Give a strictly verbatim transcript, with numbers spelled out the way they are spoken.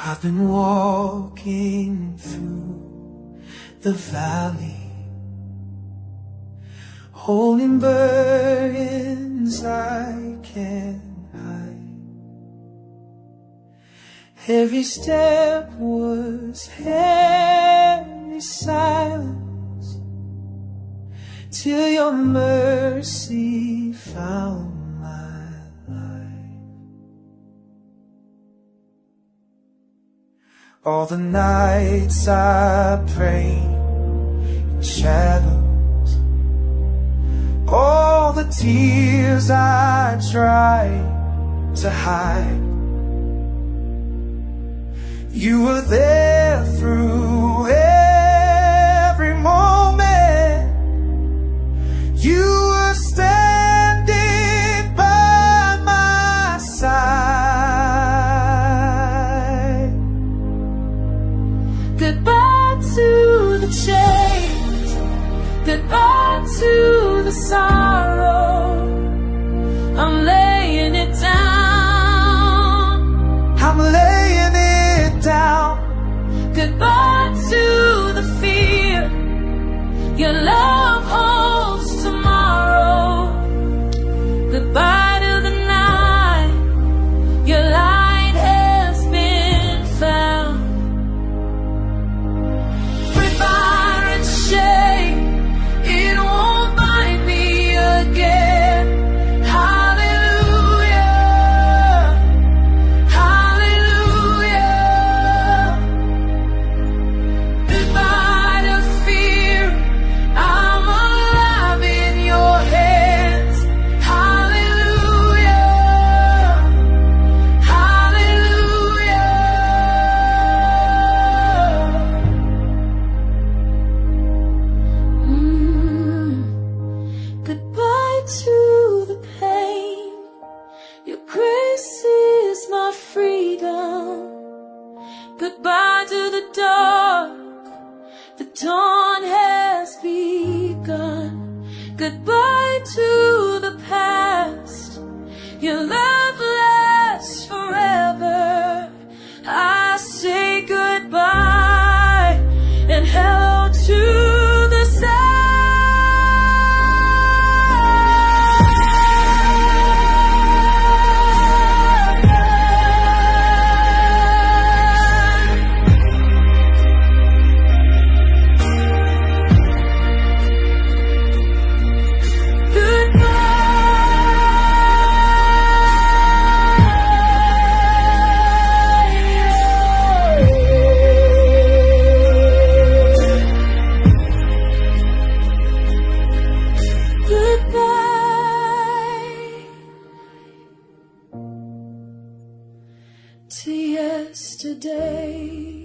I've been walking through the valley, holding burdens I can't hide. Every step was heavy silence, till your mercy found my life. All the nights I prayed in shadows, all the tears I tried to hide, you were there through every moment. You were standing by my side. Goodbye to the chains, goodbye to the sorrow. I'm laying it down, I'm laying it down. goodbye to the fear, your love holds tomorrow. Goodbye to the night, your light has been found. Break fire and shame, it won't bind me again. Hallelujah, hallelujah. Goodbye to fear, I'm alive in your hands. Hallelujah, hallelujah. Mm. Goodbye to the pain, your grace is my freedom. Goodbye to the dark, the dawn has begun. Goodbye to the past, your love lasts forever. I say goodbye and hello to the sun. Goodbye to yesterday.